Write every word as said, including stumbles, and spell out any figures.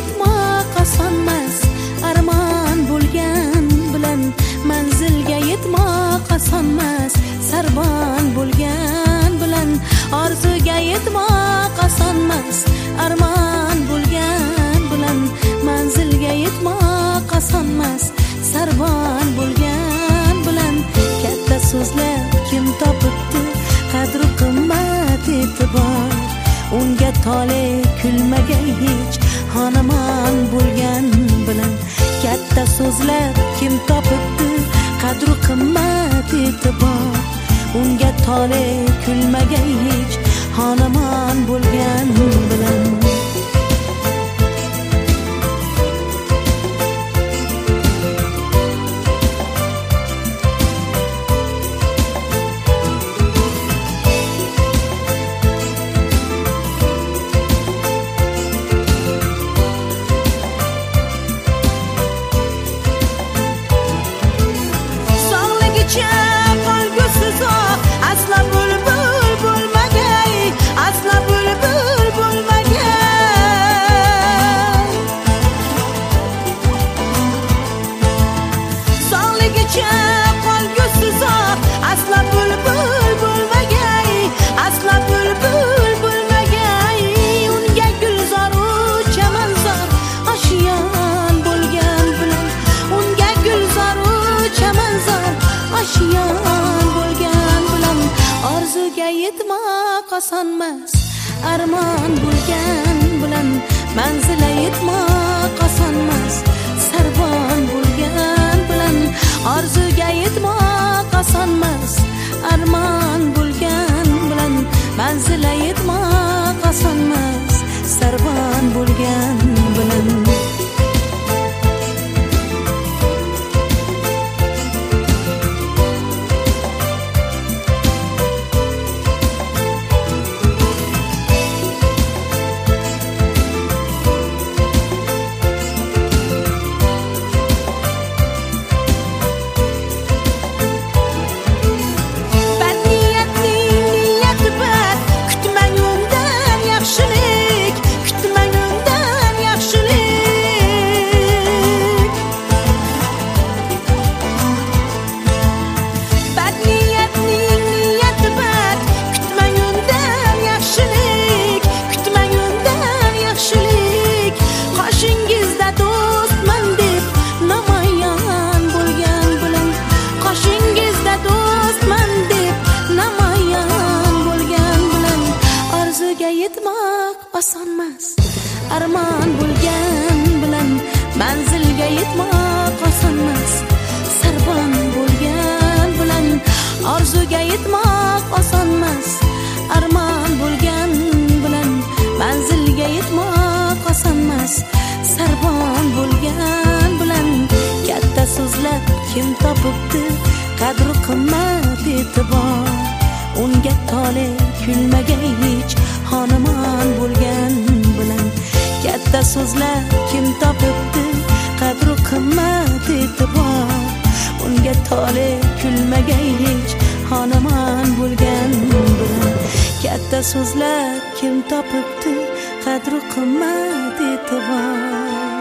yetmoq osonmas, armon bo'lgan bilan manzilga yetmoq osonmas, sarbon bo'lgan bilan orzuga yetmoq osonmas, armon bo'lgan bilan manzilga yetmoq osonmas, sarbon bo'lgan bilan katta so'zlar kim topibdi qadr qimmat e'tibor, unga tole kulmagay hech xonamon bo'lgan bilan katta so'zlar kim topibdi qadr qimmat e'tibor, unga tole kulmagay hech xonamon bo'lgan bilan. Asla bulbul bo'lmagay, asla bulbul bo'lmagay. Sog'ligicha qolgusi uzoq, asla bulbul bo'lmagay, asla bulbul bo'lmagay. Unga gulzoru chamanzor oshiyon bo'lgan bilan, unga gulzoru chamanzor oshiyon orzuga yetmoq osonmas, armon bo'lgan bilan manzilga yetmoq osonmas, sarbon bo'lgan bilan orzuga yetmoq osonmas, armon bo'lgan bilan manzilga yetmoq osonmas, sarbon bo'lgan bilan. Yetmoq osonmas, armon bo'lgan bilan manzilga yetmoq osonmas, sarbon bo'lgan bilan orzuga yetmoq osonmas, armon bo'lgan bilan manzilga yetmoq osonmas, sarbon bo'lgan bilan katta so'zlar kim topibdi qadr qimmat e'tibor, unga tole kulmagay hech xonamon bo'lgan bilan katta so'zlar kim topibdi qadr qimmat e'tibor, unga tole kulmagay hech xonamon bo'lgan bilan katta so'zlar kim topibdi qadr qimmat e'tibor.